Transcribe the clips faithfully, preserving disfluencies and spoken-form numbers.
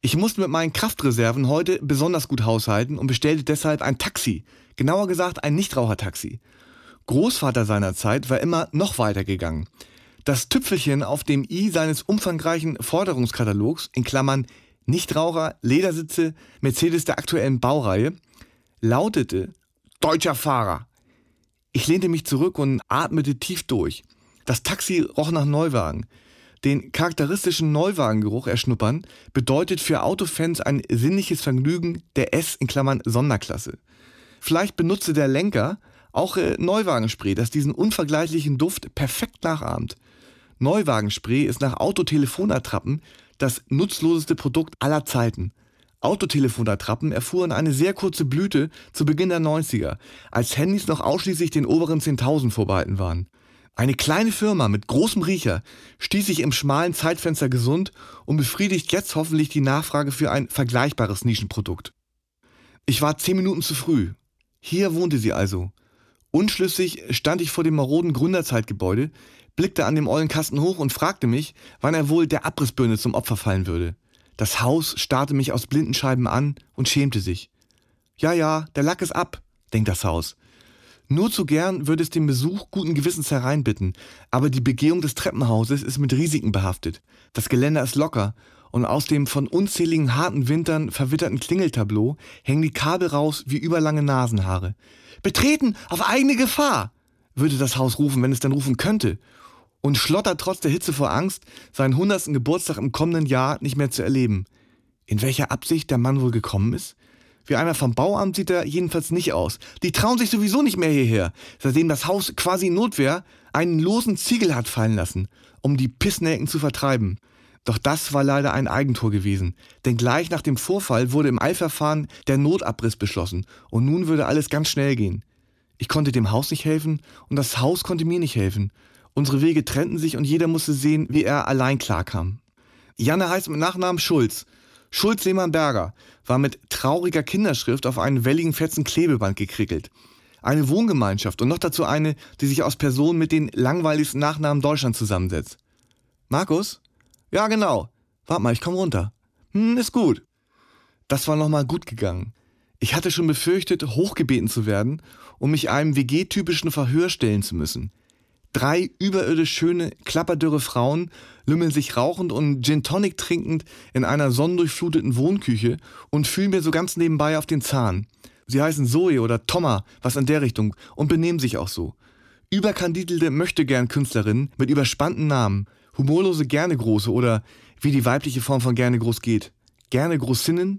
Ich musste mit meinen Kraftreserven heute besonders gut haushalten und bestellte deshalb ein Taxi. Genauer gesagt ein Nichtrauchertaxi. Großvater seinerzeit war immer noch weiter gegangen. Das Tüpfelchen auf dem i seines umfangreichen Forderungskatalogs, in Klammern Nichtraucher, Ledersitze, Mercedes der aktuellen Baureihe, lautete Deutscher Fahrer. Ich lehnte mich zurück und atmete tief durch. Das Taxi roch nach Neuwagen. Den charakteristischen Neuwagengeruch erschnuppern bedeutet für Autofans ein sinnliches Vergnügen der S in Klammern Sonderklasse. Vielleicht benutzte der Lenker auch äh, Neuwagenspray, das diesen unvergleichlichen Duft perfekt nachahmt. Neuwagenspray ist nach Autotelefonattrappen das nutzloseste Produkt aller Zeiten. Autotelefonattrappen erfuhren eine sehr kurze Blüte zu Beginn der neunziger, als Handys noch ausschließlich den oberen zehntausend vorbehalten waren. Eine kleine Firma mit großem Riecher stieß sich im schmalen Zeitfenster gesund und befriedigt jetzt hoffentlich die Nachfrage für ein vergleichbares Nischenprodukt. Ich war zehn Minuten zu früh. Hier wohnte sie also. Unschlüssig stand ich vor dem maroden Gründerzeitgebäude, blickte an dem ollen Kasten hoch und fragte mich, wann er wohl der Abrissbirne zum Opfer fallen würde. Das Haus starrte mich aus Blindenscheiben an und schämte sich. Ja, ja, der Lack ist ab, denkt das Haus. Nur zu gern würde es den Besuch guten Gewissens hereinbitten, aber die Begehung des Treppenhauses ist mit Risiken behaftet. Das Geländer ist locker und aus dem von unzähligen harten Wintern verwitterten Klingeltableau hängen die Kabel raus wie überlange Nasenhaare. »Betreten auf eigene Gefahr«, würde das Haus rufen, wenn es denn rufen könnte, und schlottert trotz der Hitze vor Angst, seinen hundertsten Geburtstag im kommenden Jahr nicht mehr zu erleben. In welcher Absicht der Mann wohl gekommen ist? Wie einer vom Bauamt sieht er jedenfalls nicht aus. Die trauen sich sowieso nicht mehr hierher, seitdem das Haus quasi in Notwehr einen losen Ziegel hat fallen lassen, um die Pissnelken zu vertreiben. Doch das war leider ein Eigentor gewesen, denn gleich nach dem Vorfall wurde im Eilverfahren der Notabriss beschlossen und nun würde alles ganz schnell gehen. Ich konnte dem Haus nicht helfen und das Haus konnte mir nicht helfen. Unsere Wege trennten sich und jeder musste sehen, wie er allein klarkam. Janne heißt mit Nachnamen Schulz. Schulz Lehmann-Berger war mit trauriger Kinderschrift auf einen welligen fetzen Klebeband gekrickelt. Eine Wohngemeinschaft und noch dazu eine, die sich aus Personen mit den langweiligsten Nachnamen Deutschlands zusammensetzt. Markus? Ja, genau. Warte mal, ich komm runter. Hm, ist gut. Das war nochmal gut gegangen. Ich hatte schon befürchtet, hochgebeten zu werden, um mich einem W G-typischen Verhör stellen zu müssen. Drei überirdisch schöne, klapperdürre Frauen lümmeln sich rauchend und Gin Tonic trinkend in einer sonnendurchfluteten Wohnküche und fühlen mir so ganz nebenbei auf den Zahn. Sie heißen Zoe oder Thomas, was in der Richtung, und benehmen sich auch so. Überkandidelte Möchtegern-Künstlerinnen mit überspannten Namen, humorlose Gernegroße oder wie die weibliche Form von Gernegroß geht, Gernegroßinnen.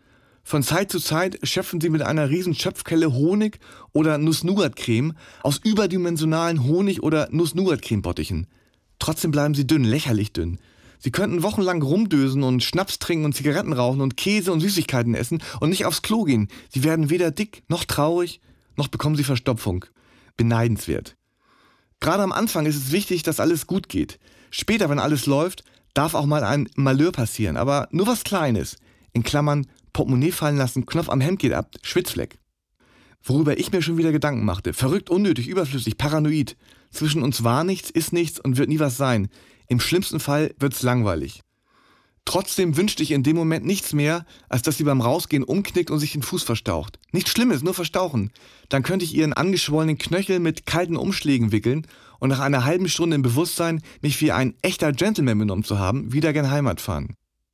Von Zeit zu Zeit schöpfen sie mit einer riesen Schöpfkelle Honig oder Nuss-Nougat-Creme aus überdimensionalen Honig- oder Nuss-Nougat-Creme-Bottichen. Trotzdem bleiben sie dünn, lächerlich dünn. Sie könnten wochenlang rumdösen und Schnaps trinken und Zigaretten rauchen und Käse und Süßigkeiten essen und nicht aufs Klo gehen. Sie werden weder dick noch traurig, noch bekommen sie Verstopfung. Beneidenswert. Gerade am Anfang ist es wichtig, dass alles gut geht. Später, wenn alles läuft, darf auch mal ein Malheur passieren, aber nur was Kleines. In Klammern Portemonnaie fallen lassen, Knopf am Hemd geht ab, Schwitzfleck. Worüber ich mir schon wieder Gedanken machte. Verrückt, unnötig, überflüssig, paranoid. Zwischen uns war nichts, ist nichts und wird nie was sein. Im schlimmsten Fall wird's langweilig. Trotzdem wünschte ich in dem Moment nichts mehr, als dass sie beim Rausgehen umknickt und sich den Fuß verstaucht. Nichts Schlimmes, nur verstauchen. Dann könnte ich ihren angeschwollenen Knöchel mit kalten Umschlägen wickeln und nach einer halben Stunde im Bewusstsein, mich wie ein echter Gentleman benommen zu haben, wieder gern Heimat fahren.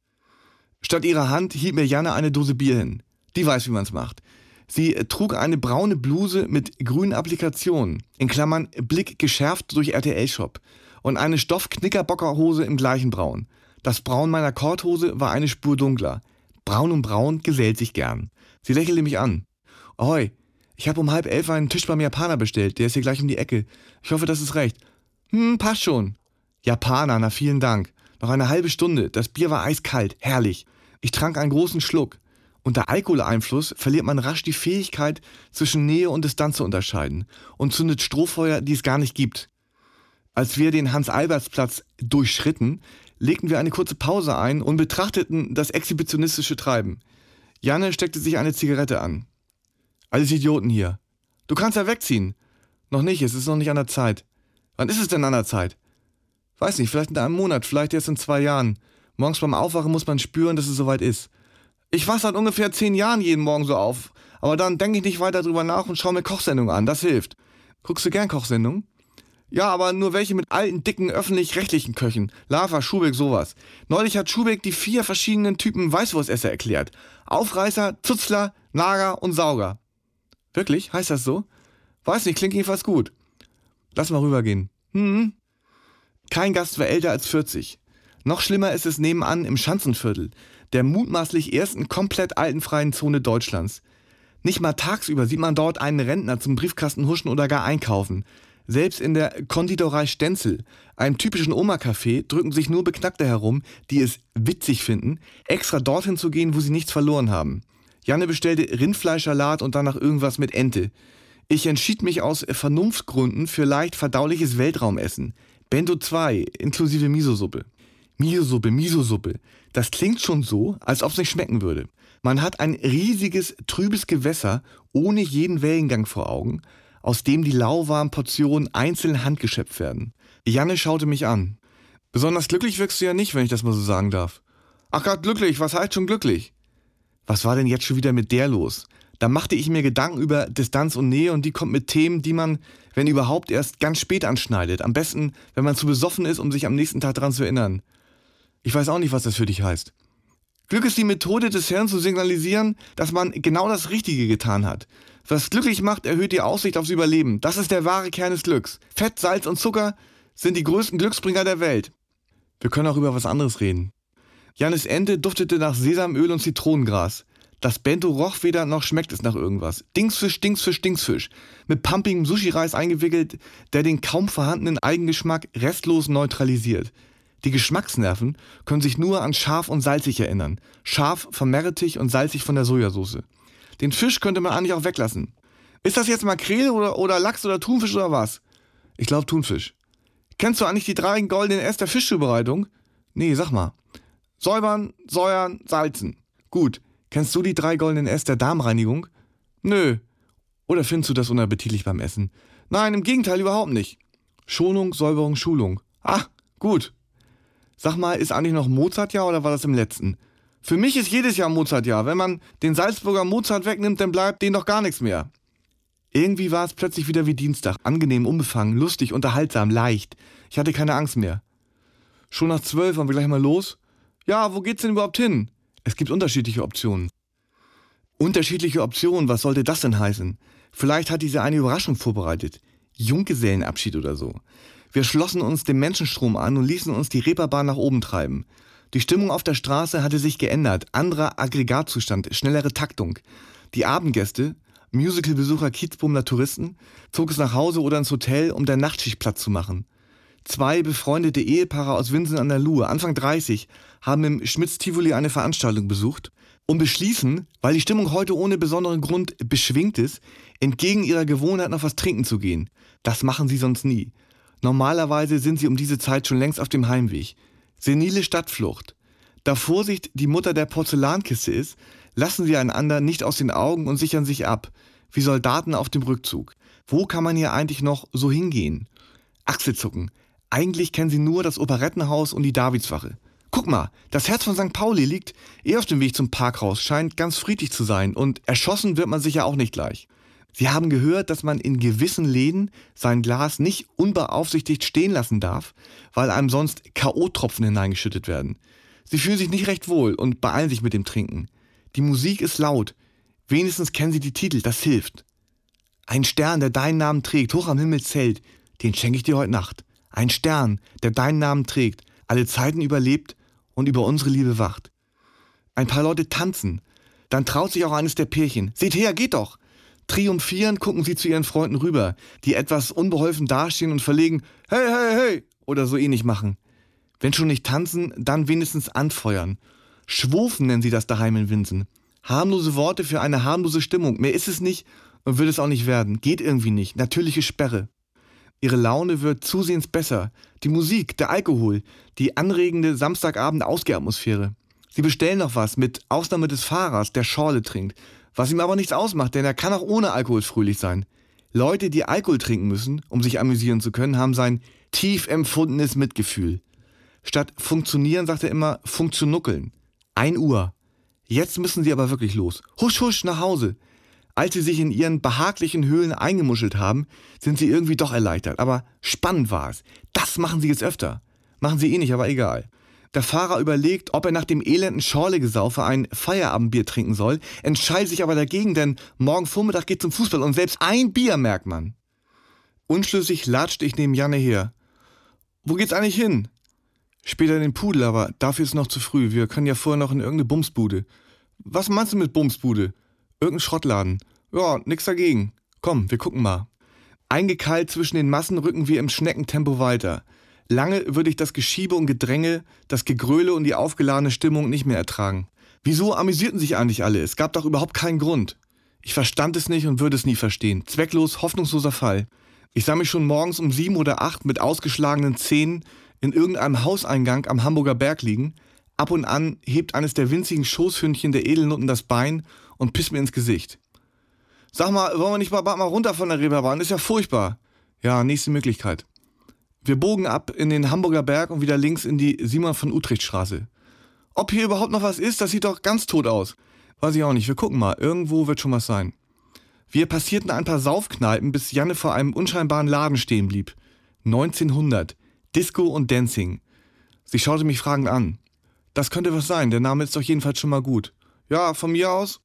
Statt ihrer Hand hielt mir Janne eine Dose Bier hin. Die weiß, wie man's macht. Sie trug eine braune Bluse mit grünen Applikationen, in Klammern Blick geschärft durch R T L-Shop, und eine Stoff-Knickerbockerhose im gleichen Braun. Das Braun meiner Korthose war eine Spur dunkler. Braun und Braun gesellt sich gern. Sie lächelte mich an. Ahoi, ich habe um halb elf einen Tisch beim Japaner bestellt, der ist hier gleich um die Ecke. Ich hoffe, das ist recht. Hm, passt schon. Japaner, na vielen Dank. Noch eine halbe Stunde, das Bier war eiskalt, herrlich. Ich trank einen großen Schluck. Unter Alkoholeinfluss verliert man rasch die Fähigkeit, zwischen Nähe und Distanz zu unterscheiden und zündet Strohfeuer, die es gar nicht gibt. Als wir den Hans-Alberts-Platz durchschritten, legten wir eine kurze Pause ein und betrachteten das exhibitionistische Treiben. Janne steckte sich eine Zigarette an. Alles Idioten hier. Du kannst ja wegziehen. Noch nicht, es ist noch nicht an der Zeit. Wann ist es denn an der Zeit? Weiß nicht, vielleicht in einem Monat, vielleicht erst in zwei Jahren. Morgens beim Aufwachen muss man spüren, dass es soweit ist. Ich wache seit ungefähr zehn Jahren jeden Morgen so auf, aber dann denke ich nicht weiter drüber nach und schaue mir Kochsendungen an, das hilft. Guckst du gern Kochsendungen? Ja, aber nur welche mit alten, dicken, öffentlich-rechtlichen Köchen. Lava, Schubeck, sowas. Neulich hat Schubeck die vier verschiedenen Typen Weißwurstesser erklärt. Aufreißer, Zuzler, Nager und Sauger. Wirklich? Heißt das so? Weiß nicht, klingt jedenfalls gut. Lass mal rübergehen. Hm. Kein Gast war älter als vierzig. Noch schlimmer ist es nebenan im Schanzenviertel, der mutmaßlich ersten komplett altenfreien Zone Deutschlands. Nicht mal tagsüber sieht man dort einen Rentner zum Briefkasten huschen oder gar einkaufen. Selbst in der Konditorei Stenzel, einem typischen Oma-Café, drücken sich nur Beknackte herum, die es witzig finden, extra dorthin zu gehen, wo sie nichts verloren haben. Janne bestellte Rindfleischsalat und danach irgendwas mit Ente. Ich entschied mich aus Vernunftgründen für leicht verdauliches Weltraumessen. Bento zwei, inklusive Miso-Suppe. Miso-Suppe, Miso-Suppe. Das klingt schon so, als ob es nicht schmecken würde. Man hat ein riesiges, trübes Gewässer ohne jeden Wellengang vor Augen, aus dem die lauwarmen Portionen einzeln handgeschöpft werden. Janne schaute mich an. Besonders glücklich wirkst du ja nicht, wenn ich das mal so sagen darf. Ach Gott, glücklich, was heißt schon glücklich? Was war denn jetzt schon wieder mit der los? Da machte ich mir Gedanken über Distanz und Nähe und die kommt mit Themen, die man, wenn überhaupt, erst ganz spät anschneidet. Am besten, wenn man zu besoffen ist, um sich am nächsten Tag daran zu erinnern. Ich weiß auch nicht, was das für dich heißt. Glück ist die Methode des Hirns zu signalisieren, dass man genau das Richtige getan hat. Was glücklich macht, erhöht die Aussicht aufs Überleben. Das ist der wahre Kern des Glücks. Fett, Salz und Zucker sind die größten Glücksbringer der Welt. Wir können auch über was anderes reden. Jannes Ente duftete nach Sesamöl und Zitronengras. Das Bento roch weder noch schmeckt es nach irgendwas. Dingsfisch, Dingsfisch, Dingsfisch. Mit pumpigem Sushi-Reis eingewickelt, der den kaum vorhandenen Eigengeschmack restlos neutralisiert. Die Geschmacksnerven können sich nur an scharf und salzig erinnern. Scharf vom Meerrettich und salzig von der Sojasauce. Den Fisch könnte man eigentlich auch weglassen. Ist das jetzt Makrele oder, oder Lachs oder Thunfisch oder was? Ich glaube Thunfisch. Kennst du eigentlich die drei goldenen S der Fischzubereitung? Nee, sag mal. Säubern, säuern, salzen. Gut. Kennst du die drei goldenen S der Darmreinigung? Nö. Oder findest du das unappetitlich beim Essen? Nein, im Gegenteil, überhaupt nicht. Schonung, Säuberung, Schulung. Ah, gut. Sag mal, ist eigentlich noch Mozartjahr oder war das im letzten? Für mich ist jedes Jahr Mozartjahr. Wenn man den Salzburger Mozart wegnimmt, dann bleibt denen doch gar nichts mehr. Irgendwie war es plötzlich wieder wie Dienstag. Angenehm, unbefangen, lustig, unterhaltsam, leicht. Ich hatte keine Angst mehr. Schon nach zwölf wollen wir gleich mal los? Ja, wo geht's denn überhaupt hin? Es gibt unterschiedliche Optionen. Unterschiedliche Optionen, was sollte das denn heißen? Vielleicht hat diese eine Überraschung vorbereitet. Junggesellenabschied oder so. Wir schlossen uns dem Menschenstrom an und ließen uns die Reeperbahn nach oben treiben. Die Stimmung auf der Straße hatte sich geändert. Anderer Aggregatzustand, schnellere Taktung. Die Abendgäste, Musicalbesucher Kiezbumler Touristen, zog es nach Hause oder ins Hotel, um der Nachtschicht Platz zu machen. Zwei befreundete Ehepaare aus Winsen an der Luhe, Anfang dreißig, haben im Schmitz-Tivoli eine Veranstaltung besucht und beschließen, weil die Stimmung heute ohne besonderen Grund beschwingt ist, entgegen ihrer Gewohnheit noch was trinken zu gehen. Das machen sie sonst nie. Normalerweise sind sie um diese Zeit schon längst auf dem Heimweg. Senile Stadtflucht. Da Vorsicht die Mutter der Porzellankiste ist, lassen sie einander nicht aus den Augen und sichern sich ab, wie Soldaten auf dem Rückzug. Wo kann man hier eigentlich noch so hingehen? Achselzucken. Eigentlich kennen sie nur das Operettenhaus und die Davidswache. Guck mal, das Herz von Sankt Pauli liegt eh auf dem Weg zum Parkhaus, scheint ganz friedlich zu sein und erschossen wird man sich ja auch nicht gleich. Sie haben gehört, dass man in gewissen Läden sein Glas nicht unbeaufsichtigt stehen lassen darf, weil einem sonst K O-Tropfen hineingeschüttet werden. Sie fühlen sich nicht recht wohl und beeilen sich mit dem Trinken. Die Musik ist laut. Wenigstens kennen sie die Titel, das hilft. Ein Stern, der deinen Namen trägt, hoch am Himmel zählt, den schenke ich dir heute Nacht. Ein Stern, der deinen Namen trägt, alle Zeiten überlebt und über unsere Liebe wacht. Ein paar Leute tanzen. Dann traut sich auch eines der Pärchen. Seht her, geht doch! Triumphierend gucken sie zu ihren Freunden rüber, die etwas unbeholfen dastehen und verlegen »Hey, hey, hey« oder so ähnlich machen. Wenn schon nicht tanzen, dann wenigstens anfeuern. Schwofen nennen sie das daheim in Winsen. Harmlose Worte für eine harmlose Stimmung. Mehr ist es nicht und wird es auch nicht werden. Geht irgendwie nicht. Natürliche Sperre. Ihre Laune wird zusehends besser. Die Musik, der Alkohol, die anregende Samstagabend-Ausgehatmosphäre. Sie bestellen noch was, mit Ausnahme des Fahrers, der Schorle trinkt. Was ihm aber nichts ausmacht, denn er kann auch ohne Alkohol fröhlich sein. Leute, die Alkohol trinken müssen, um sich amüsieren zu können, haben sein tief empfundenes Mitgefühl. Statt funktionieren sagt er immer funktionuckeln. Ein Uhr. Jetzt müssen sie aber wirklich los. Husch, husch, nach Hause. Als sie sich in ihren behaglichen Höhlen eingemuschelt haben, sind sie irgendwie doch erleichtert. Aber spannend war es. Das machen sie jetzt öfter. Machen sie eh nicht, aber egal. Der Fahrer überlegt, ob er nach dem elenden Schorlegesaufe ein Feierabendbier trinken soll, entscheidet sich aber dagegen, denn morgen Vormittag geht zum Fußball und selbst ein Bier merkt man. Unschlüssig latscht ich neben Janne her. Wo geht's eigentlich hin? Später in den Pudel, aber dafür ist es noch zu früh. Wir können ja vorher noch in irgendeine Bumsbude. Was meinst du mit Bumsbude? Irgendein Schrottladen. Ja, nix dagegen. Komm, wir gucken mal. Eingekeilt zwischen den Massen rücken wir im Schneckentempo weiter. Lange würde ich das Geschiebe und Gedränge, das Gegröle und die aufgeladene Stimmung nicht mehr ertragen. Wieso amüsierten sich eigentlich alle? Es gab doch überhaupt keinen Grund. Ich verstand es nicht und würde es nie verstehen. Zwecklos, hoffnungsloser Fall. Ich sah mich schon morgens um sieben oder acht mit ausgeschlagenen Zähnen in irgendeinem Hauseingang am Hamburger Berg liegen. Ab und an hebt eines der winzigen Schoßhündchen der Edelnutten das Bein und pisst mir ins Gesicht. Sag mal, wollen wir nicht mal bald mal runter von der Reeperbahn? Ist ja furchtbar. Ja, nächste Möglichkeit. Wir bogen ab in den Hamburger Berg und wieder links in die Simon von Utrecht Straße. Ob hier überhaupt noch was ist, das sieht doch ganz tot aus. Weiß ich auch nicht, wir gucken mal, irgendwo wird schon was sein. Wir passierten ein paar Saufkneipen, bis Janne vor einem unscheinbaren Laden stehen blieb. neunzehnhundert. Disco und Dancing. Sie schaute mich fragend an. Das könnte was sein, der Name ist doch jedenfalls schon mal gut. Ja, von mir aus.